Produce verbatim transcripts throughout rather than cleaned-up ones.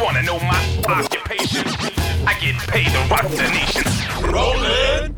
wanna know my occupation? I get paid to rock the nation. Rollin'.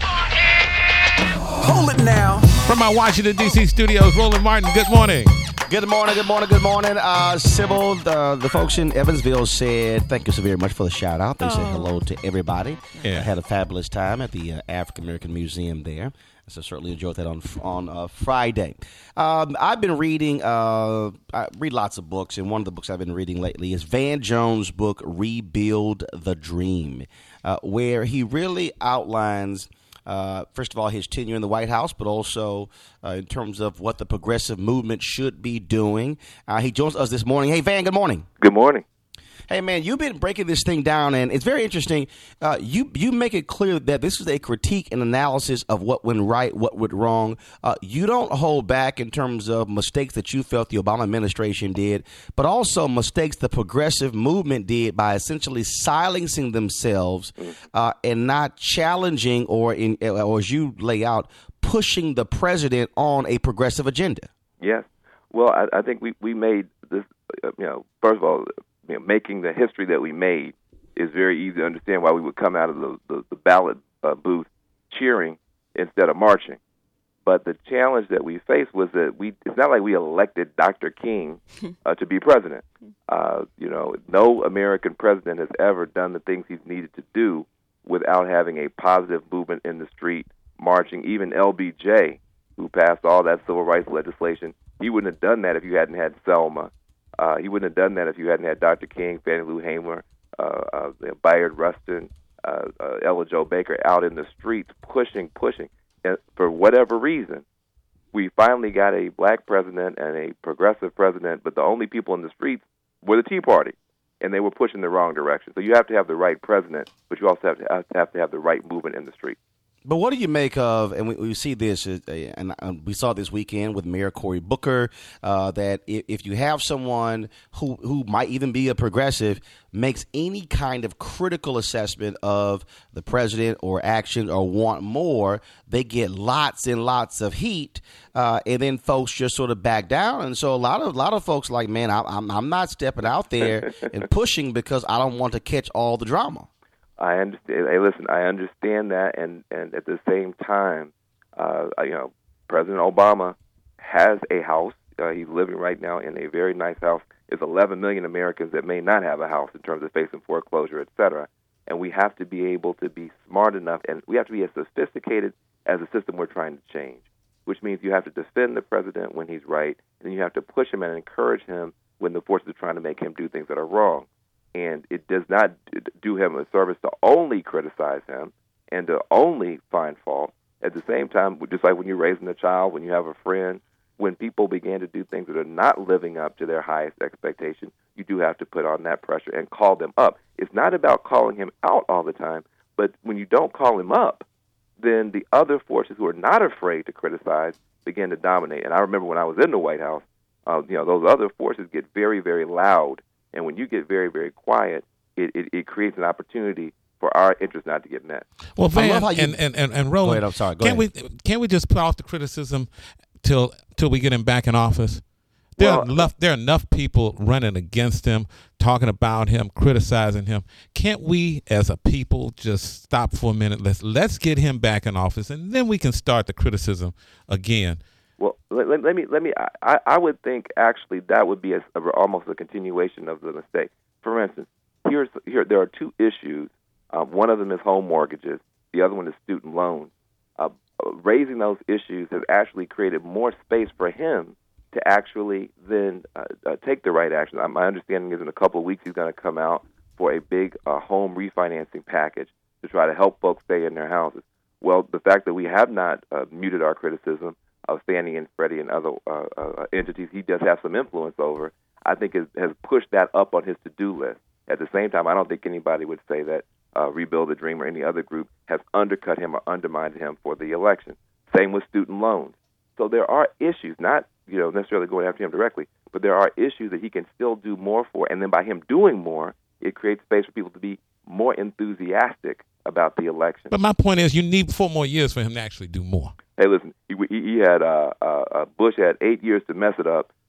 Hold it now. From our Washington, D C studios, Roland Martin, good morning. Good morning, good morning, good morning. Uh, Sybil, the, the folks in Evansville said, thank you so very much for the shout out. They oh. said hello to everybody. Yeah. I had a fabulous time at the uh, African American Museum there. So certainly enjoyed that on on uh, Friday. Um, I've been reading, uh, I read lots of books, and one of the books I've been reading lately is Van Jones' book, Rebuild the Dream, uh, where he really outlines, uh, first of all, his tenure in the White House, but also uh, in terms of what the progressive movement should be doing. Uh, he joins us this morning. Hey, Van, good morning. Good morning. Hey, man, you've been breaking this thing down, and it's very interesting. Uh, you you make it clear that this is a critique and analysis of what went right, what went wrong. Uh, you don't hold back in terms of mistakes that you felt the Obama administration did, but also mistakes the progressive movement did by essentially silencing themselves uh, and not challenging or, in, or as you lay out, pushing the president on a progressive agenda. Yes. Well, I, I think we, we made this, uh, you know, first of all, You know, making the history that we made is very easy to understand why we would come out of the, the, the ballot uh, booth cheering instead of marching. But the challenge that we faced was that we it's not like we elected Doctor King uh, to be president. Uh, you know, no American president has ever done the things he's needed to do without having a positive movement in the street, marching. Even L B J, who passed all that civil rights legislation, he wouldn't have done that if you hadn't had Selma. Uh, he wouldn't have done that if you hadn't had Doctor King, Fannie Lou Hamer, uh, uh, Bayard Rustin, uh, uh, Ella Jo Baker out in the streets pushing, pushing. And for whatever reason, we finally got a black president and a progressive president, but the only people in the streets were the Tea Party, and they were pushing the wrong direction. So you have to have the right president, but you also have to have to have, to have the right movement in the street. But what do you make of, and we, we see this, uh, and we saw this weekend with Mayor Cory Booker, uh, that if, if you have someone who, who might even be a progressive, makes any kind of critical assessment of the president or action or want more, they get lots and lots of heat, uh, and then folks just sort of back down. And so a lot of a lot of folks like, man, I, I'm I'm not stepping out there and pushing because I don't want to catch all the drama. I understand. Hey, listen, I understand that, and, and at the same time, uh, you know, President Obama has a house. Uh, he's living right now in a very nice house. There's eleven million Americans that may not have a house in terms of facing foreclosure, et cetera. And we have to be able to be smart enough, and we have to be as sophisticated as the system we're trying to change, which means you have to defend the president when he's right, and then you have to push him and encourage him when the forces are trying to make him do things that are wrong. And it does not do him a service to only criticize him and to only find fault. At the same time, just like when you're raising a child, when you have a friend, when people begin to do things that are not living up to their highest expectation, you do have to put on that pressure and call them up. It's not about calling him out all the time, but when you don't call him up, then the other forces who are not afraid to criticize begin to dominate. And I remember when I was in the White House, uh, you know, those other forces get very, very loud. And when you get very, very quiet, it, it, it creates an opportunity for our interests not to get met. Well, Van, you, and, and, and, and Roland, go ahead, I'm sorry, go can't ahead. we can't we just put off the criticism till till we get him back in office? There well, are enough there are enough people running against him, talking about him, criticizing him. Can't we, as a people, just stop for a minute? Let's let's get him back in office, and then we can start the criticism again. Well, let, let, let me let me. I, I would think actually that would be a, a, almost a continuation of the mistake. For instance, here's here there are two issues. Uh, one of them is home mortgages. The other one is student loans. Uh, raising those issues has actually created more space for him to actually then uh, uh, take the right action. Uh, my understanding is in a couple of weeks he's going to come out for a big uh, home refinancing package to try to help folks stay in their houses. Well, the fact that we have not uh, muted our criticism of Fannie and Freddie and other uh, uh, entities he does have some influence over, I think is, has pushed that up on his to-do list. At the same time, I don't think anybody would say that uh, Rebuild the Dream or any other group has undercut him or undermined him for the election. Same with student loans. So there are issues, not you know necessarily going after him directly, but there are issues that he can still do more for, and then by him doing more, it creates space for people to be more enthusiastic about the election. But my point is, you need four more years for him to actually do more. Hey, listen, he, he had uh, uh, Bush had eight years to mess it up.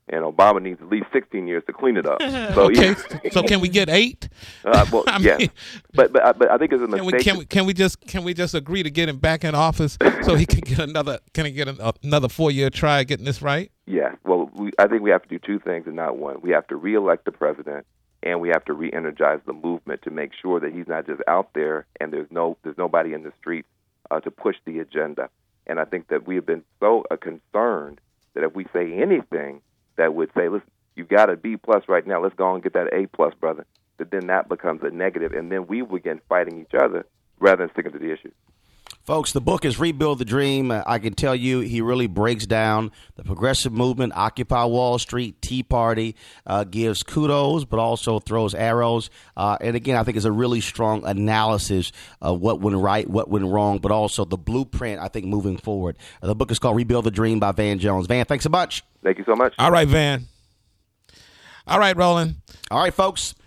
and Obama needs at least sixteen years to clean it up. So, okay, yeah. so can we get eight? Uh, well, I yes, mean, but but but I think it's a can we, mistake. can we can we just can we just agree to get him back in office so he can get another can he get an, another four year try at getting this right? Yes. Well, we, I think we have to do two things and not one. We have to reelect the president, and we have to re-energize the movement to make sure that he's not just out there and there's no there's nobody in the streets uh, to push the agenda. And I think that we have been so uh, concerned that if we say anything that would say, listen, you got a B plus right now, let's go and get that A plus, brother, that then that becomes a negative, and then we begin fighting each other rather than sticking to the issue. Folks, the book is Rebuild the Dream. Uh, I can tell you he really breaks down the progressive movement, Occupy Wall Street, Tea Party, uh, gives kudos, but also throws arrows. Uh, and again, I think it's a really strong analysis of what went right, what went wrong, but also the blueprint, I think, moving forward. Uh, the book is called Rebuild the Dream by Van Jones. Van, thanks so much. Thank you so much. All right, Van. All right, Roland. All right, folks.